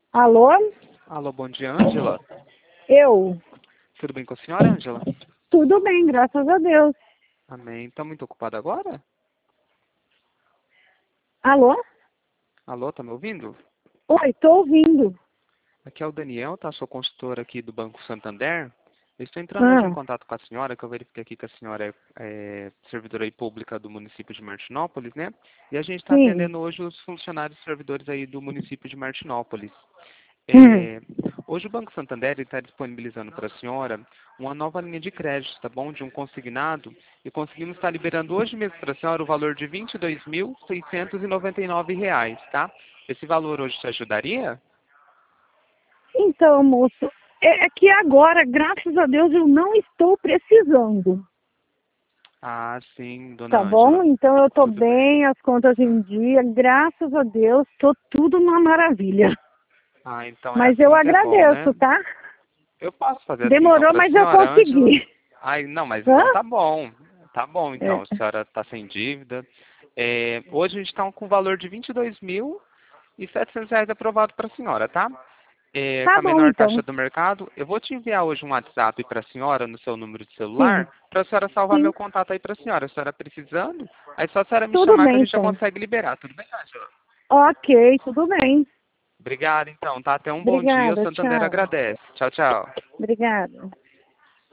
Alô? Alô, bom dia, Ângela. Eu? Tudo bem com a senhora, Ângela? Tudo bem, graças a Deus. Amém. Tá muito ocupada agora? Alô? Alô, tá me ouvindo? Oi, tô ouvindo. Aqui é o Daniel, tá? Sou consultor aqui do Banco Santander. Eu estou entrando hoje em Ah, contato com a senhora, que eu verifiquei aqui que a senhora é servidora aí pública do município de Martinópolis, né? E a gente está sim. atendendo hoje os funcionários servidores aí do município de Martinópolis. Hum. É, hoje o Banco Santander está disponibilizando para a senhora uma nova linha de crédito, tá bom? De um consignado. E conseguimos estar liberando hoje mesmo para a senhora o valor de R$ 22.699, tá? Esse valor hoje te ajudaria? Então, moço, é que agora, graças a Deus, eu não estou precisando, Ah, sim, dona tá bom? Ângela. Então eu tô Tudo bem. bem, as contas em dia, graças a Deus, tô tudo uma maravilha. Ah, então é Mas eu assim que é bom, agradeço, né? tá? Eu posso fazer assim então Demorou, para a mas eu senhora, Ângela? consegui. Ai, não, mas Hã? então tá bom. Tá bom, então. A É. senhora está sem dívida. Hoje a gente está com o valor de R$ 22.700 aprovado para a senhora, tá? Tá Com a bom, menor então. taxa do mercado. Eu vou te enviar hoje um WhatsApp para a senhora no seu número de Sim, celular, para a senhora salvar sim. meu contato aí para a senhora. A senhora precisando, aí só a senhora me Tudo chamar que a bem, gente já então. consegue liberar. Tudo bem, Ângela? Ok, tudo bem. Obrigado, então, tá? Até um bom dia. O Obrigada, Santander tchau. agradece. Tchau, tchau. Obrigada.